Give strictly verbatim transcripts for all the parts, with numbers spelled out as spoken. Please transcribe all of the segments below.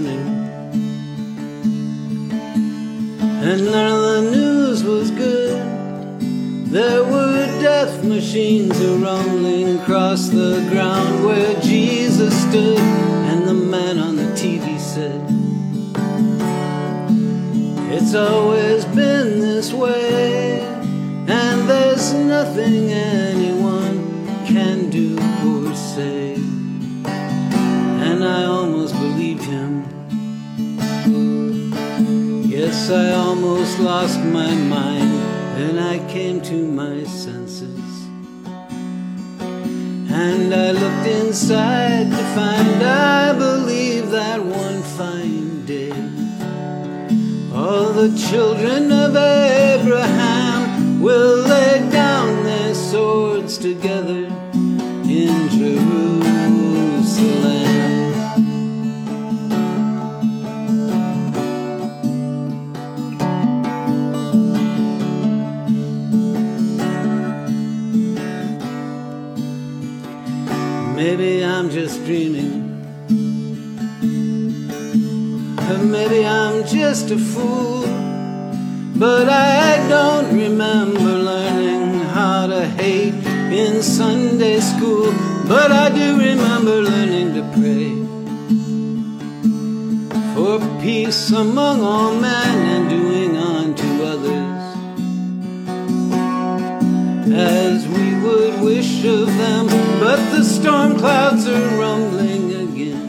burning, and none of the news was good. There were death machines a-rumbling across the ground where Jesus stood, and the man on the T V said, it's always been this way, and there's nothing anyone can do or say. And I almost believed him. Yes, I almost lost my mind, and I came to my senses. And I looked inside to find I believe that one fine day all the children of Abraham will lay down their swords together in Jerusalem. Maybe I'm just dreaming, or maybe I'm just a fool, but I don't remember learning how to hate in Sunday school. But I do remember learning to pray for peace among all men and doing unto others as we would wish of them. But the storm clouds are rumbling again,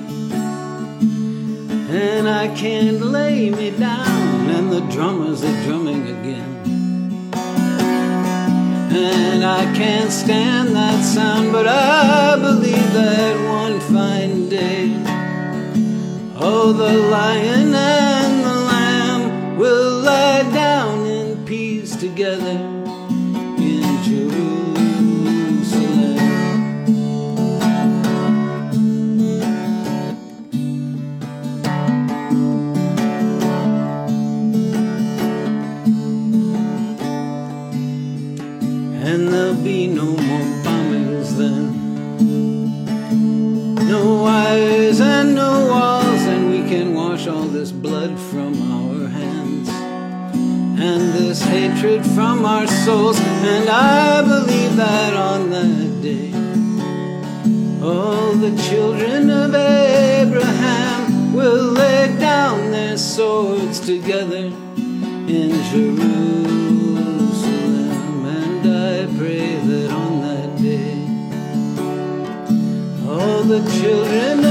and I can't lay me down, and the drummers are drumming again, and I can't stand that sound. But I believe that one fine day, oh, the lion and the lamb will lie down in peace together in Jerusalem. And there'll be no more bombings then, no wires and no walls, and we can wash all this blood from our hands and this hatred from our souls. And I believe that on that day, all the children of Abraham will lay down their swords together in Jerusalem. I pray that on that day, all the children